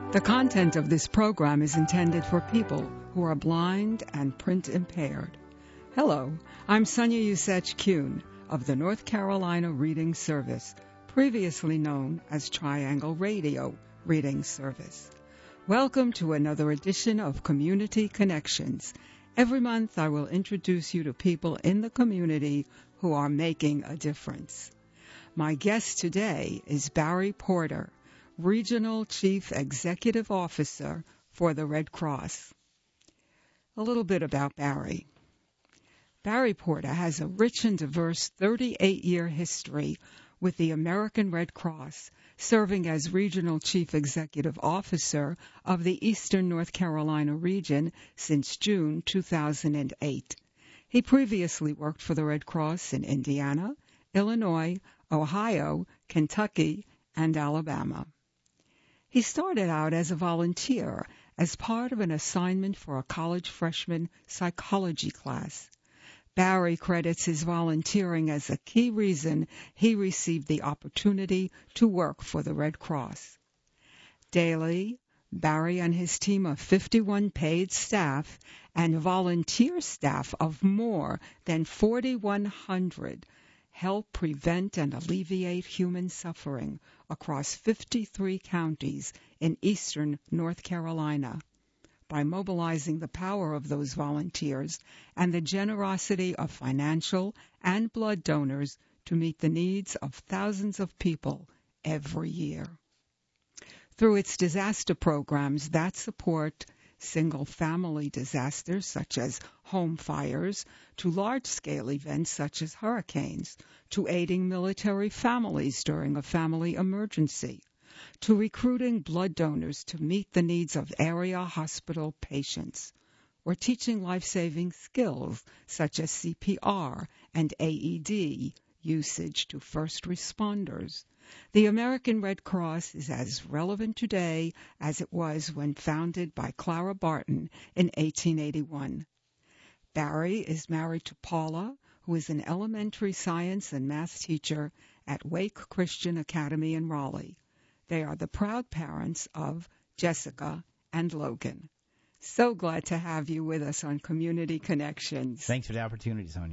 The content of this program is intended for people who are blind and print impaired. Hello, I'm Sonia Usech-Kuhn of the North Carolina Reading Service, previously known as Triangle Radio Reading Service. Welcome to another edition of Community Connections. Every month I will introduce you to people in the community who are making a difference. My guest today is Barry Porter, Regional Chief Executive Officer for the Red Cross. A little bit about Barry. Barry Porter has a rich and diverse 38-year history with the American Red Cross, serving as Regional Chief Executive Officer of the Eastern North Carolina region since June 2008. He previously worked for the Red Cross in Indiana, Illinois, Ohio, Kentucky, and Alabama. He started out as a volunteer as part of an assignment for a college freshman psychology class. Barry credits his volunteering as a key reason he received the opportunity to work for the Red Cross. Daily, Barry and his team of 51 paid staff and volunteer staff of more than 4,100 help prevent and alleviate human suffering across 53 counties in eastern North Carolina by mobilizing the power of those volunteers and the generosity of financial and blood donors to meet the needs of thousands of people every year. Through its disaster programs that support single-family disasters such as home fires, to large-scale events such as hurricanes, to aiding military families during a family emergency, to recruiting blood donors to meet the needs of area hospital patients, or teaching life-saving skills such as CPR and AED usage to first responders. The American Red Cross is as relevant today as it was when founded by Clara Barton in 1881. Barry is married to Paula, who is an elementary science and math teacher at Wake Christian Academy in Raleigh. They are the proud parents of Jessica and Logan. So glad to have you with us on Community Connections. Thanks for the opportunity, Sonia.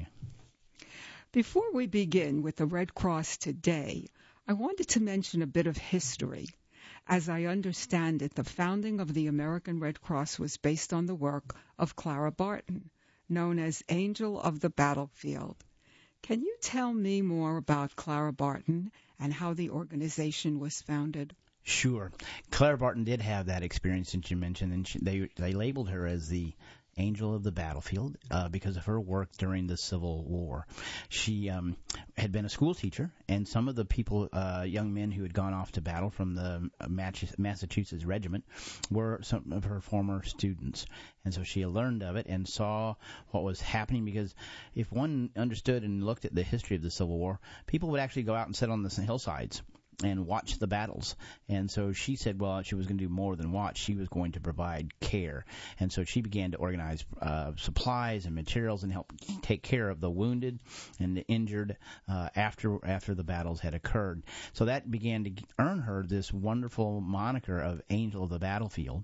Before we begin with the Red Cross today, I wanted to mention a bit of history. As I understand it, the founding of the American Red Cross was based on the work of Clara Barton, known as Angel of the Battlefield. Can you tell me more about Clara Barton and how the organization was founded? Sure. Clara Barton did have that experience that you mentioned, and they labeled her as the Angel of the Battlefield because of her work during the Civil War. She had been a school teacher, and some of the people, young men who had gone off to battle from the Massachusetts Regiment, were some of her former students. And so she learned of it and saw what was happening, because if one understood and looked at the history of the Civil War, people would actually go out and sit on the hillsides and watch the battles. And so she said, well, she was going to do more than watch. She was going to provide care. And so she began to organize supplies and materials and help take care of the wounded and the injured after the battles had occurred. So that began to earn her this wonderful moniker of Angel of the Battlefield.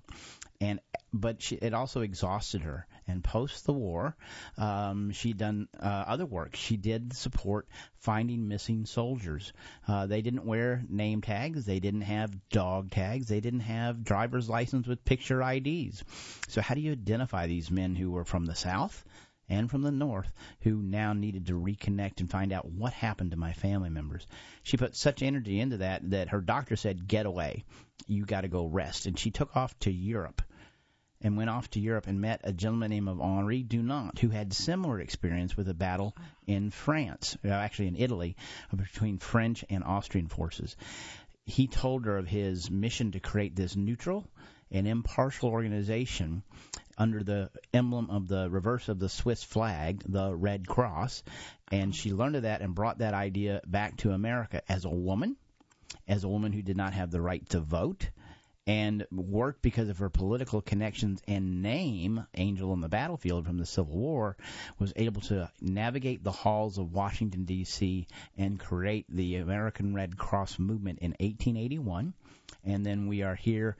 But it also exhausted her. And post the war, she'd done other work. She did support finding missing soldiers. They didn't wear name tags. They didn't have dog tags. They didn't have driver's license with picture IDs. So how do you identify these men who were from the South and from the North who now needed to reconnect and find out what happened to my family members? She put such energy into that her doctor said, get away. You got to go rest. And she took off to Europe. And went off to Europe and met a gentleman named Henri Dunant, who had similar experience with a battle in France, actually in Italy, between French and Austrian forces. He told her of his mission to create this neutral and impartial organization under the emblem of the reverse of the Swiss flag, the Red Cross. And she learned of that and brought that idea back to America as a woman who did not have the right to vote, and worked because of her political connections and name, Angel on the Battlefield from the Civil War, was able to navigate the halls of Washington, D.C. and create the American Red Cross movement in 1881. And then we are here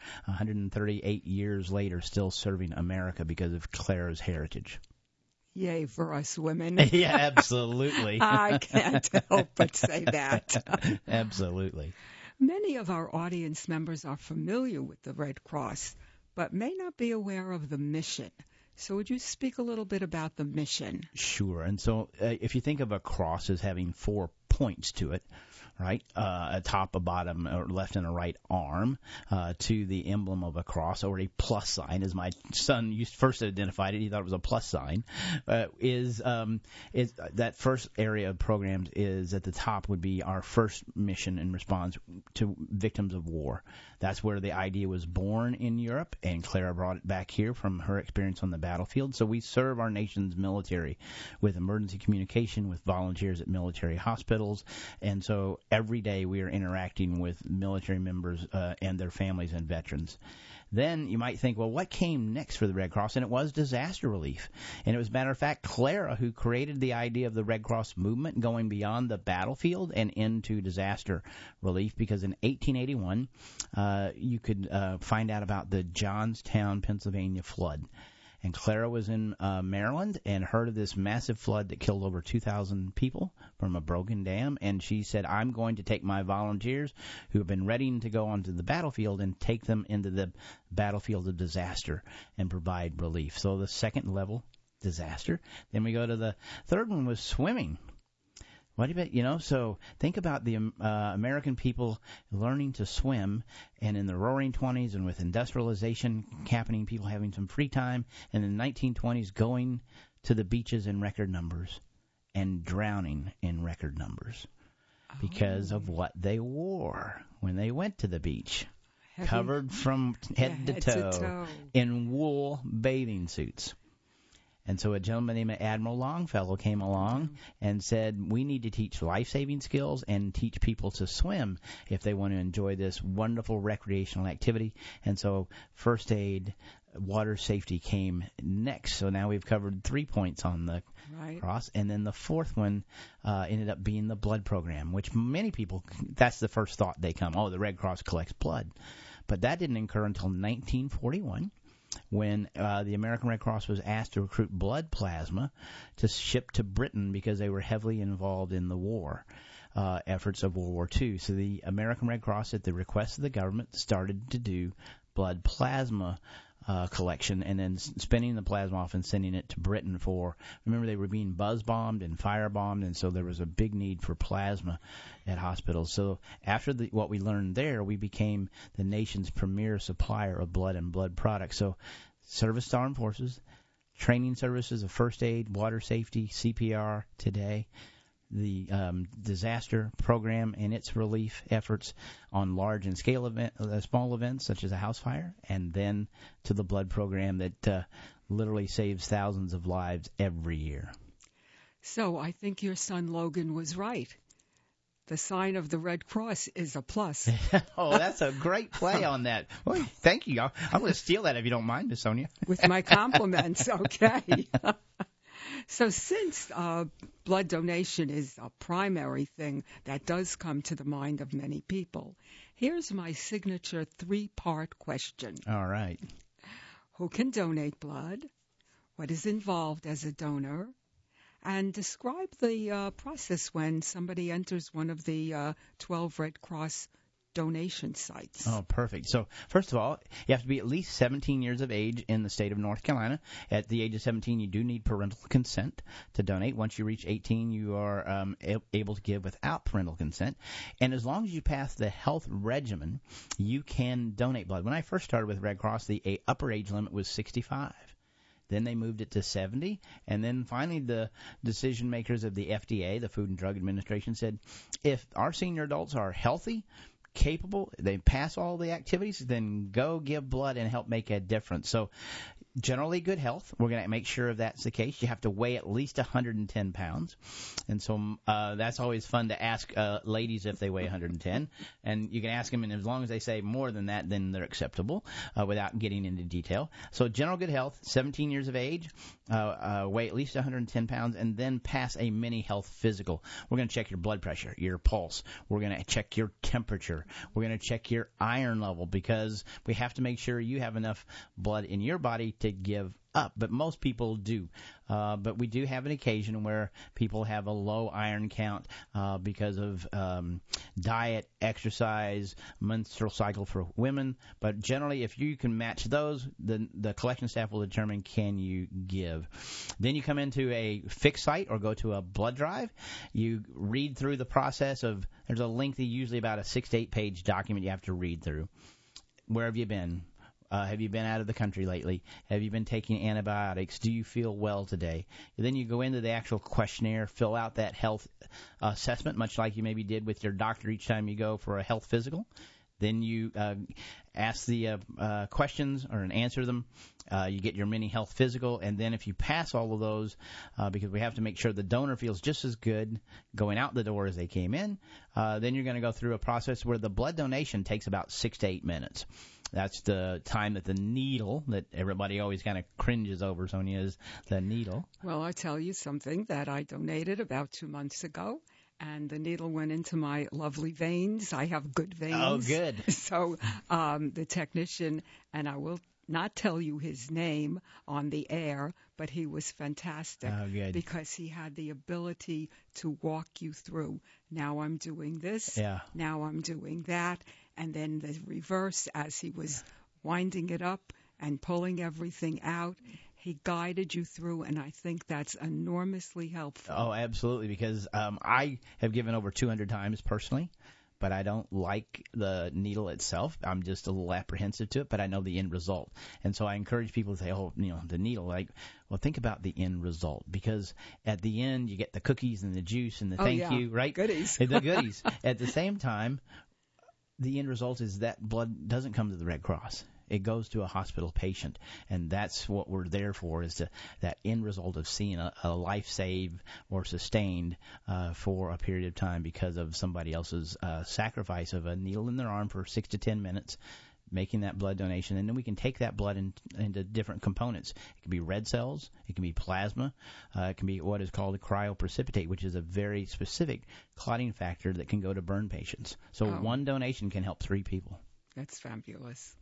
138 years later still serving America because of Clara's heritage. Yay for us women. Yeah, absolutely. I can't help but say that. Absolutely. Many of our audience members are familiar with the Red Cross, but may not be aware of the mission. So would you speak a little bit about the mission? Sure. And so if you think of a cross as having 4 points to it, right, a top, a bottom, a left, and a right arm to the emblem of a cross, or a plus sign, as my son first identified it. He thought it was a plus sign. Is that first area of programs is at the top would be our first mission in response to victims of war. That's where the idea was born in Europe, and Clara brought it back here from her experience on the battlefield. So we serve our nation's military with emergency communication, with volunteers at military hospitals, and so every day we are interacting with military members and their families and veterans. Then you might think, well, what came next for the Red Cross? And it was disaster relief. And it was, matter of fact, Clara who created the idea of the Red Cross movement going beyond the battlefield and into disaster relief, because in 1881 you could find out about the Johnstown, Pennsylvania flood. And Clara was in Maryland and heard of this massive flood that killed over 2,000 people from a broken dam. And she said, I'm going to take my volunteers who have been ready to go onto the battlefield and take them into the battlefield of disaster and provide relief. So the second level, disaster. Then we go to the third one, was swimming. What do you bet? So think about the American people learning to swim, and in the Roaring 20s and with industrialization happening, people having some free time, and in the 1920s going to the beaches in record numbers and drowning in record numbers because of what they wore when they went to the beach. Heavy. Covered from head to toe in wool bathing suits. And so a gentleman named Admiral Longfellow came along and said, we need to teach life-saving skills and teach people to swim if they want to enjoy this wonderful recreational activity. And so first aid, water safety came next. So now we've covered 3 points on the cross. And then the fourth one ended up being the blood program, which many people, that's the first thought they come, the Red Cross collects blood. But that didn't occur until 1941. When the American Red Cross was asked to recruit blood plasma to ship to Britain because they were heavily involved in the war efforts of World War II. So the American Red Cross, at the request of the government, started to do blood plasma collection and then spinning the plasma off and sending it to Britain for, remember, they were being buzz-bombed and firebombed, and so there was a big need for plasma at hospitals. So after what we learned there, we became the nation's premier supplier of blood and blood products. So service to armed forces, training services of first aid, water safety, CPR today, the disaster program and its relief efforts on large and small events such as a house fire, and then to the blood program that literally saves thousands of lives every year. So I think your son Logan was right. The sign of the Red Cross is a plus. Oh, that's a great play on that. Well, thank you. I'm going to steal that if you don't mind, Miss Sonia. With my compliments, okay. So since blood donation is a primary thing that does come to the mind of many people, here's my signature 3-part question. All right. Who can donate blood? What is involved as a donor? And describe the process when somebody enters one of the 12 Red Cross donation sites. Oh, perfect. So, first of all, you have to be at least 17 years of age in the state of North Carolina. At the age of 17, you do need parental consent to donate. Once you reach 18, you are able to give without parental consent. And as long as you pass the health regimen, you can donate blood. When I first started with Red Cross, the upper age limit was 65. Then they moved it to 70, and then finally the decision makers of the FDA, the Food and Drug Administration, said if our senior adults are healthy, capable, they pass all the activities, then go give blood and help make a difference. So generally good health. We're going to make sure if that's the case. You have to weigh at least 110 pounds. And so that's always fun to ask ladies if they weigh 110. And you can ask them, and as long as they say more than that, then they're acceptable without getting into detail. So general good health, 17 years of age, weigh at least 110 pounds, and then pass a mini health physical. We're going to check your blood pressure, your pulse. We're going to check your temperature. We're going to check your iron level, because we have to make sure you have enough blood in your body to give up. But most people do. But we do have an occasion where people have a low iron count because of diet, exercise, menstrual cycle for women. But generally, if you can match those, the collection staff will determine can you give. Then you come into a fixed site or go to a blood drive. You read through the process of, there's a lengthy, usually about a 6 to 8 page document you have to read through. Where have you been? Have you been out of the country lately? Have you been taking antibiotics? Do you feel well today? And then you go into the actual questionnaire, fill out that health assessment, much like you maybe did with your doctor each time you go for a health physical. Then you ask the questions or answer them. You get your mini health physical, and then if you pass all of those, because we have to make sure the donor feels just as good going out the door as they came in, then you're going to go through a process where the blood donation takes about 6 to 8 minutes. That's the time that the needle, that everybody always kind of cringes over, Sonia, is the needle. Well, I tell you something that I donated about 2 months ago, and the needle went into my lovely veins. I have good veins. Oh, good. So the technician, and I will not tell you his name on the air, but he was fantastic. Oh, good. Because he had the ability to walk you through. Now I'm doing this. Yeah. Now I'm doing that. And then the reverse, as he was winding it up and pulling everything out, he guided you through, and I think that's enormously helpful. Oh, absolutely, because I have given over 200 times personally, but I don't like the needle itself. I'm just a little apprehensive to it, but I know the end result. And so I encourage people to say, oh, the needle, well, think about the end result, because at the end you get the cookies and the juice and the thank you, right? Goodies. The goodies. At the same time, the end result is that blood doesn't come to the Red Cross. It goes to a hospital patient, and that's what we're there for, is that end result of seeing a life saved or sustained for a period of time because of somebody else's sacrifice of a needle in their arm for 6 to 10 minutes, making that blood donation. And then we can take that blood into different components. It can be red cells. It can be plasma. It can be what is called a cryoprecipitate, which is a very specific clotting factor that can go to burn patients. So one donation can help 3 people. That's fabulous.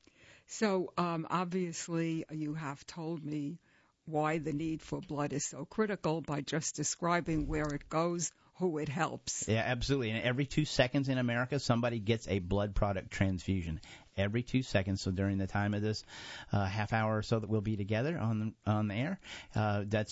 So obviously you have told me why the need for blood is so critical by just describing where it goes, who it helps. Yeah, absolutely. And every 2 seconds in America, somebody gets a blood product transfusion. Every 2 seconds. So during the time of this half hour or so that we'll be together on the air, that's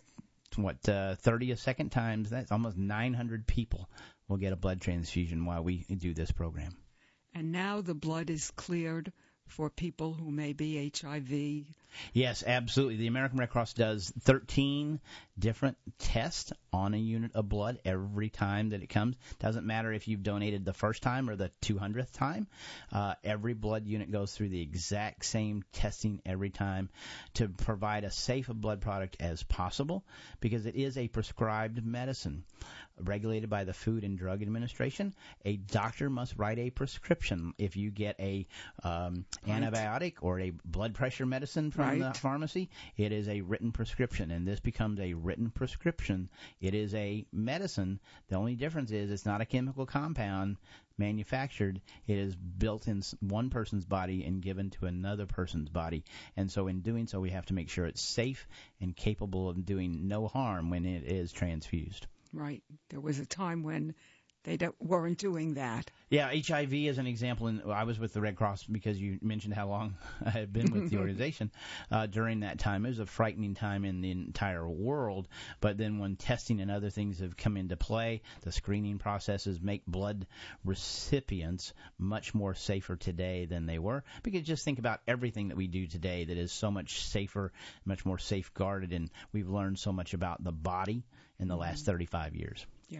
30 a second times. That's almost 900 people will get a blood transfusion while we do this program. And now the blood is cleared for people who may be HIV. Yes, absolutely. The American Red Cross does 13 different tests on a unit of blood every time that it comes. Doesn't matter if you've donated the first time or the 200th time. Every blood unit goes through the exact same testing every time to provide a safe blood product as possible, because it is a prescribed medicine regulated by the Food and Drug Administration. A doctor must write a prescription. If you get a antibiotic or a blood pressure medicine from the pharmacy, it is a written prescription, and this becomes a written prescription. It is a medicine. The only difference is it's not a chemical compound manufactured. It is built in one person's body and given to another person's body. And so in doing so, we have to make sure it's safe and capable of doing no harm when it is transfused. Right. There was a time when they weren't doing that. Yeah, HIV is an example. And I was with the Red Cross because you mentioned how long I had been with the organization. During that time, it was a frightening time in the entire world. But then when testing and other things have come into play, the screening processes make blood recipients much more safer today than they were. Because just think about everything that we do today that is so much safer, much more safeguarded, and we've learned so much about the body in the last 35 years. Yeah.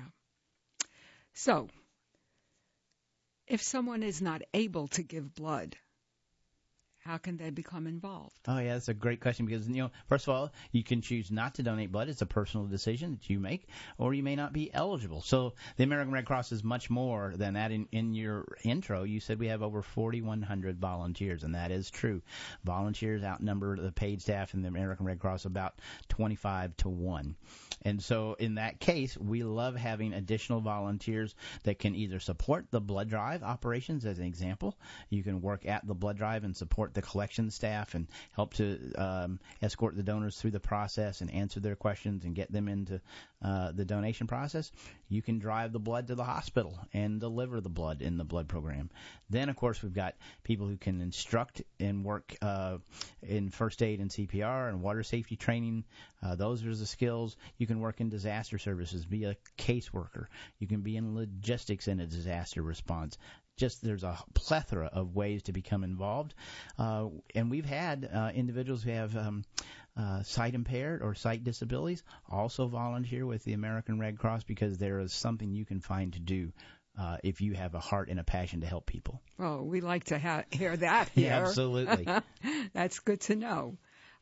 So, if someone is not able to give blood, how can they become involved? Oh, yeah, that's a great question because, first of all, you can choose not to donate blood. It's a personal decision that you make, or you may not be eligible. So the American Red Cross is much more than that. In your intro, you said we have over 4,100 volunteers, and that is true. Volunteers outnumber the paid staff in the American Red Cross about 25 to 1. And so in that case, we love having additional volunteers that can either support the blood drive operations, as an example. You can work at the blood drive and support the collection staff and help to escort the donors through the process and answer their questions and get them into the donation process. You can drive the blood to the hospital and deliver the blood in the blood program. Then, of course, we've got people who can instruct and work in first aid and CPR and water safety training. Those are the skills. You can work in disaster services, be a caseworker. You can be in logistics in a disaster response. There's a plethora of ways to become involved. And we've had individuals who have sight impaired or sight disabilities also volunteer with the American Red Cross because there is something you can find to do if you have a heart and a passion to help people. Oh, we like to hear that here. Yeah, absolutely. That's good to know.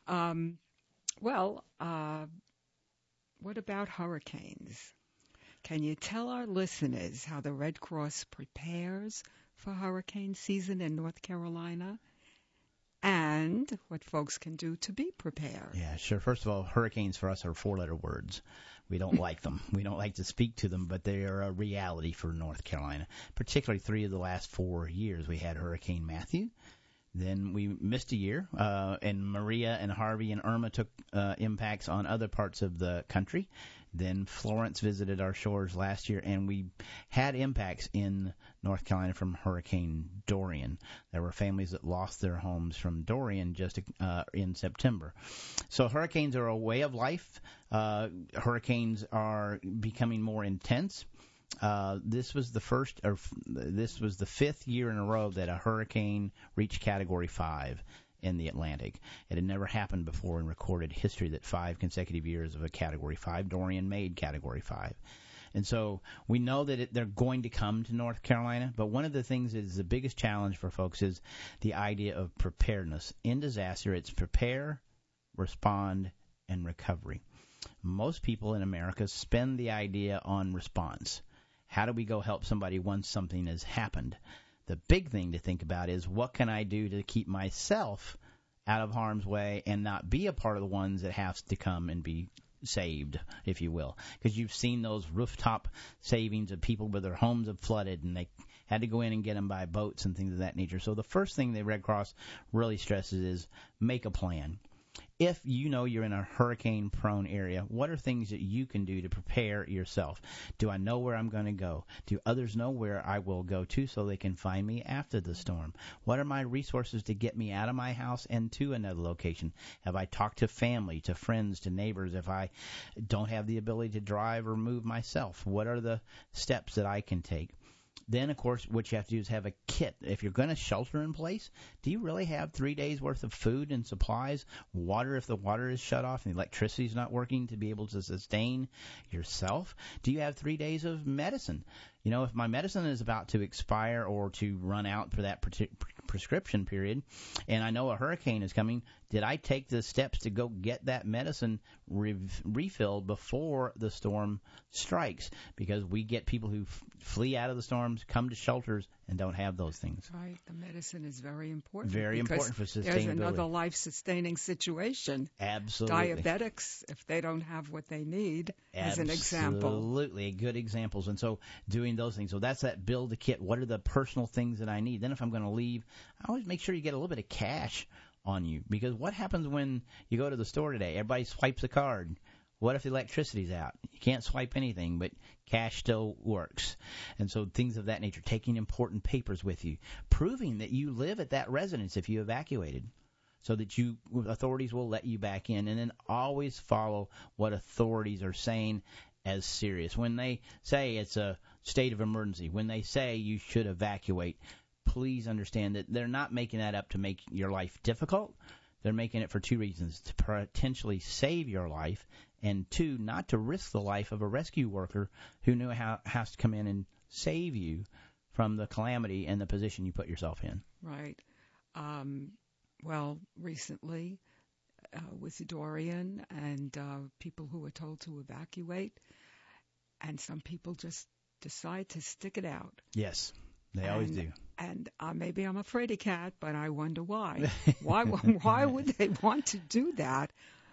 What about hurricanes? Can you tell our listeners how the Red Cross prepares for hurricane season in North Carolina and what folks can do to be prepared? Yeah, sure. First of all, hurricanes for us are four-letter words. We don't like them. We don't like to speak to them, but they are a reality for North Carolina. Particularly 3 of the last 4 years, we had Hurricane Matthew. Then we missed a year, and Maria and Harvey and Irma took impacts on other parts of the country. Then Florence visited our shores last year, and we had impacts in North Carolina from Hurricane Dorian. There were families that lost their homes from Dorian just in September. So hurricanes are a way of life. Hurricanes are becoming more intense. This was the 5th year in a row that a hurricane reached Category 5 in the Atlantic. It had never happened before in recorded history that 5 consecutive years of a Category 5. Dorian made Category 5. And so we know that they're going to come to North Carolina, but one of the things that is the biggest challenge for folks is the idea of preparedness. In disaster, it's prepare, respond, and recovery. Most people in America spend the idea on response. How do we go help somebody once something has happened? The big thing to think about is what can I do to keep myself out of harm's way and not be a part of the ones that have to come and be saved, if you will. Because you've seen those rooftop savings of people where their homes have flooded and they had to go in and get them by boats and things of that nature. So the first thing the Red Cross really stresses is make a plan. If you know you're in a hurricane-prone area, what are things that you can do to prepare yourself? Do I know where I'm going to go? Do others know where I will go to so they can find me after the storm? What are my resources to get me out of my house and to another location? Have I talked to family, to friends, to neighbors if I don't have the ability to drive or move myself? What are the steps that I can take? Then, of course, what you have to do is have a kit. If you're going to shelter in place, do you really have 3 days' worth of food and supplies, water if the water is shut off and the electricity is not working to be able to sustain yourself? Do you have 3 days of medicine? You know, if my medicine is about to expire or to run out for that prescription period, and I know a hurricane is coming, did I take the steps to go get that medicine refilled before the storm strikes? Because we get people who flee out of the storms, come to shelters, and don't have those things. Right. The medicine is very important. Very important for sustainability. There's another life-sustaining situation. Absolutely. Diabetics, if they don't have what they need, as an example. Absolutely. Good examples. And so doing those things. So that's that build a kit. What are the personal things that I need? Then if I'm going to leave, I always make sure you get a little bit of cash on you. Because what happens when you go to the store today? Everybody swipes a card. What if the electricity's out? You can't swipe anything, but cash still works. And so things of that nature, taking important papers with you, proving that you live at that residence if you evacuated, so that authorities will let you back in. And then always follow what authorities are saying as serious. When they say it's a state of emergency, when they say you should evacuate, please understand that they're not making that up to make your life difficult. They're making it for 2 reasons: to potentially save your life, and 2, not to risk the life of a rescue worker who has to come in and save you from the calamity and the position you put yourself in. Right. well, recently with Dorian and people who were told to evacuate, and some people just decide to stick it out. Yes, they always do. And maybe I'm a fraidy cat, but I wonder why. Why would they want to do that?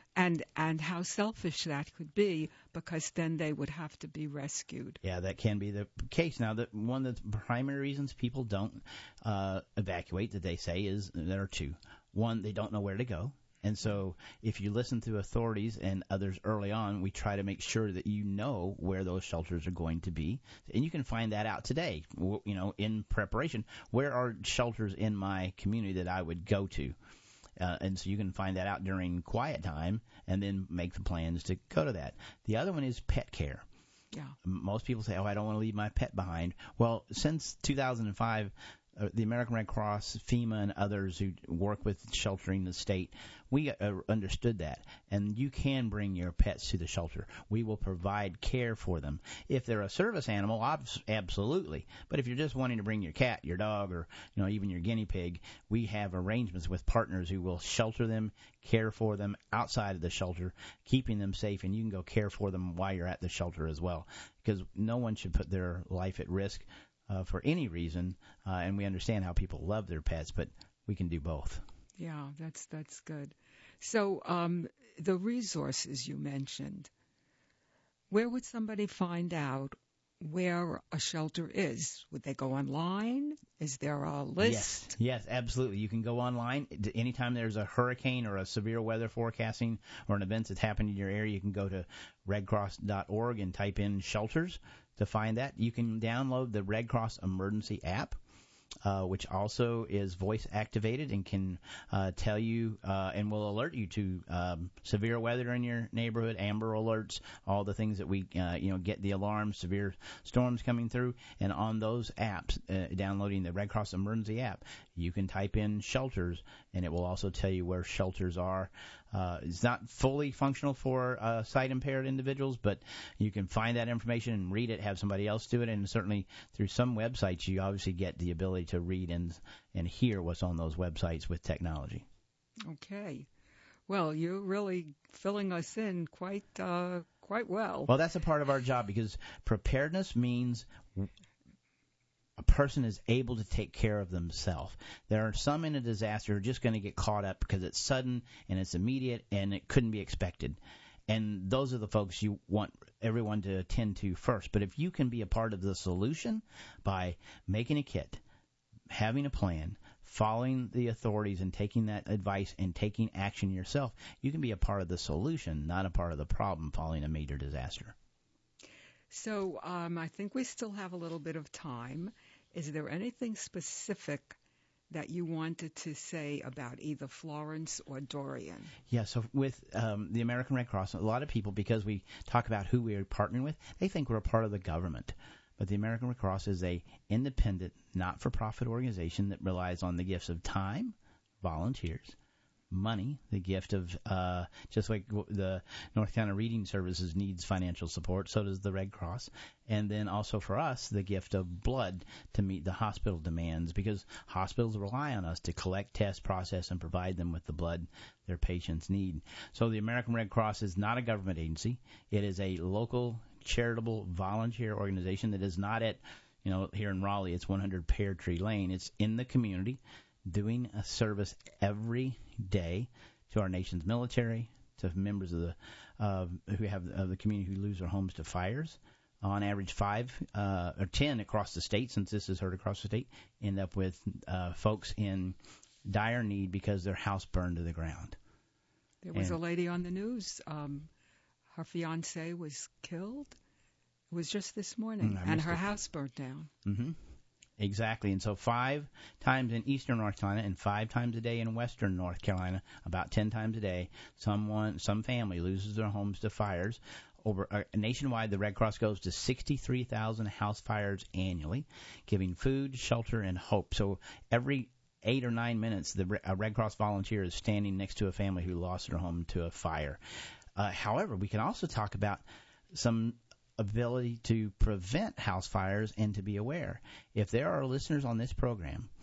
And how selfish that could be, because then they would have to be rescued. Yeah, that can be the case. Now, one of the primary reasons people don't evacuate, that they say, is there are two. One, they don't know where to go. And so if you listen to authorities and others early on, we try to make sure that you know where those shelters are going to be. And you can find that out today, in preparation. Where are shelters in my community that I would go to? And so you can find that out during quiet time and then make the plans to go to that. The other one is pet care. Yeah. Most people say, I don't want to leave my pet behind. Well, since 2005, the American Red Cross, FEMA, and others who work with sheltering the state, we understood that. And you can bring your pets to the shelter. We will provide care for them. If they're a service animal, absolutely. But if you're just wanting to bring your cat, your dog, or even your guinea pig, we have arrangements with partners who will shelter them, care for them outside of the shelter, keeping them safe, and you can go care for them while you're at the shelter as well. Because no one should put their life at risk for any reason, and we understand how people love their pets, but we can do both. Yeah, that's good. So the resources you mentioned, where would somebody find out where a shelter is? Would they go online? Is there a list? Yes, absolutely. You can go online. Anytime there's a hurricane or a severe weather forecasting or an event that's happened in your area, you can go to redcross.org and type in shelters to find that. You can download the Red Cross Emergency app, which also is voice activated and can tell you and will alert you to severe weather in your neighborhood, amber alerts, all the things that we get the alarms, severe storms coming through. And on those apps, downloading the Red Cross Emergency app, you can type in shelters, and it will also tell you where shelters are. It's not fully functional for sight-impaired individuals, but you can find that information and read it, have somebody else do it, and certainly through some websites you obviously get the ability to read and hear what's on those websites with technology. Okay. Well, you're really filling us in quite well. Well, that's a part of our job, because preparedness means a person is able to take care of themselves. There are some in a disaster who are just going to get caught up because it's sudden and it's immediate and it couldn't be expected. And those are the folks you want everyone to attend to first. But if you can be a part of the solution by making a kit, having a plan, following the authorities and taking that advice and taking action yourself, you can be a part of the solution, not a part of the problem following a major disaster. So I think we still have a little bit of time. Is there anything specific that you wanted to say about either Florence or Dorian? Yeah, so with the American Red Cross, a lot of people, because we talk about who we are partnering with, they think we're a part of the government. But the American Red Cross is a independent, not-for-profit organization that relies on the gifts of time, volunteers, money, the gift of just like the North Carolina Reading Services needs financial support, so does the Red Cross. And then also for us, the gift of blood to meet the hospital demands, because hospitals rely on us to collect, test, process, and provide them with the blood their patients need. So the American Red Cross is not a government agency. It is a local charitable volunteer organization that is not at, here in Raleigh, it's 100 Pear Tree Lane. It's in the community, doing a service every day to our nation's military, to members of the community who lose their homes to fires. On average, 5 or 10 across the state, since this is heard across the state, end up with folks in dire need because their house burned to the ground. There was a lady on the news. Her fiancé was killed. It was just this morning, and her house burnt down. Mm-hmm. Exactly. And so 5 times in eastern North Carolina and 5 times a day in western North Carolina, about 10 times a day, some family loses their homes to fires. Nationwide, the Red Cross goes to 63,000 house fires annually, giving food, shelter, and hope. So every 8 or 9 minutes, a Red Cross volunteer is standing next to a family who lost their home to a fire. However, we can also talk about some ability to prevent house fires and to be aware. If there are listeners on this program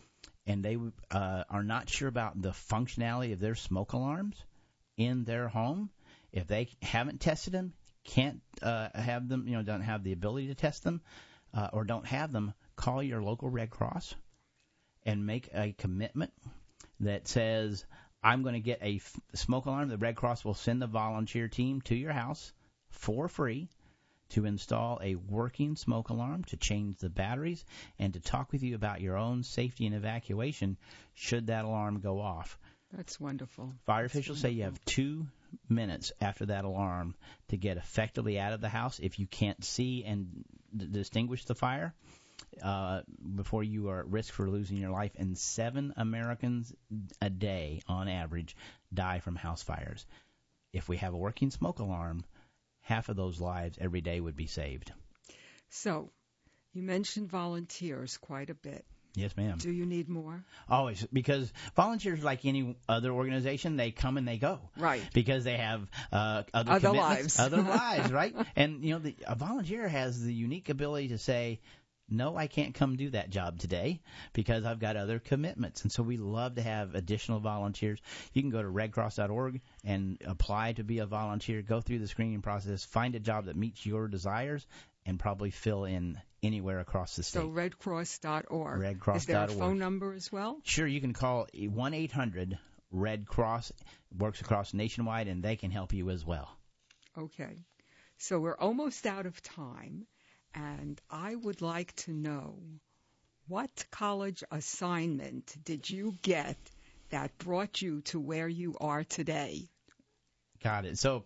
and they are not sure about the functionality of their smoke alarms in their home, if they haven't tested them, can't have them, don't have the ability to test them, or don't have them, call your local Red Cross and make a commitment that says, I'm going to get a smoke alarm. The Red Cross will send the volunteer team to your house for free to install a working smoke alarm, to change the batteries, and to talk with you about your own safety and evacuation should that alarm go off. That's wonderful. Fire officials say you have 2 minutes after that alarm to get effectively out of the house if you can't see and distinguish the fire before you are at risk for losing your life. And 7 Americans a day, on average, die from house fires. If we have a working smoke alarm, half of those lives every day would be saved. So, you mentioned volunteers quite a bit. Yes, ma'am. Do you need more? Always, because volunteers, like any other organization, they come and they go. Right. Because they have other lives. Other lives, right? And, a volunteer has the unique ability to say, no, I can't come do that job today because I've got other commitments. And so we love to have additional volunteers. You can go to redcross.org and apply to be a volunteer, go through the screening process, find a job that meets your desires, and probably fill in anywhere across the state. So redcross.org. Redcross.org. Is there a phone number as well? Sure, you can call 1-800-RED CROSS. It works across nationwide, and they can help you as well. Okay. So we're almost out of time. And I would like to know, what college assignment did you get that brought you to where you are today? Got it. So,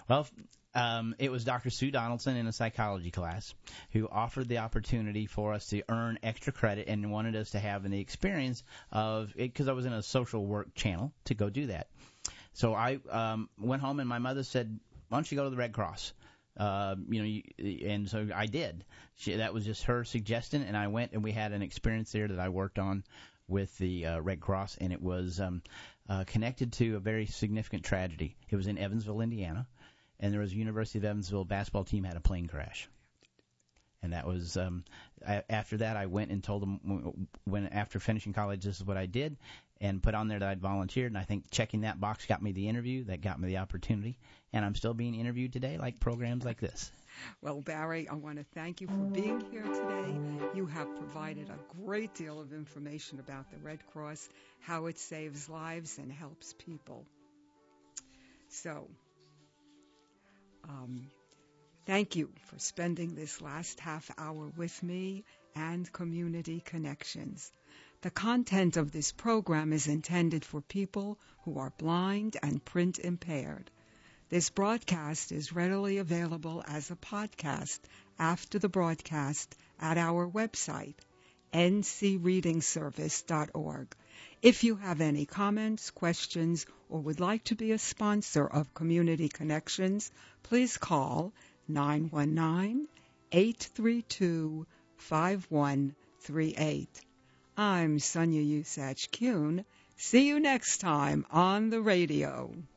it was Dr. Sue Donaldson in a psychology class who offered the opportunity for us to earn extra credit and wanted us to have the experience of it, because I was in a social work channel, to go do that. So I went home and my mother said, why don't you go to the Red Cross? And so I did. That was just her suggestion, and I went, and we had an experience there that I worked on with the Red Cross, and it was connected to a very significant tragedy. It was in Evansville, Indiana, and there was a University of Evansville basketball team had a plane crash. And that was after that, I went and told them, after finishing college, this is what I did, and put on there that I'd volunteered. And I think checking that box got me the interview, that got me the opportunity. And I'm still being interviewed today, like programs like this. Well, Barry, I want to thank you for being here today. You have provided a great deal of information about the Red Cross, how it saves lives and helps people. So, thank you for spending this last half hour with me and Community Connections. The content of this program is intended for people who are blind and print impaired. This broadcast is readily available as a podcast after the broadcast at our website, ncreadingservice.org. If you have any comments, questions, or would like to be a sponsor of Community Connections, please call 919-832-5138. I'm Sonia Usach-Kuhn. See you next time on the radio.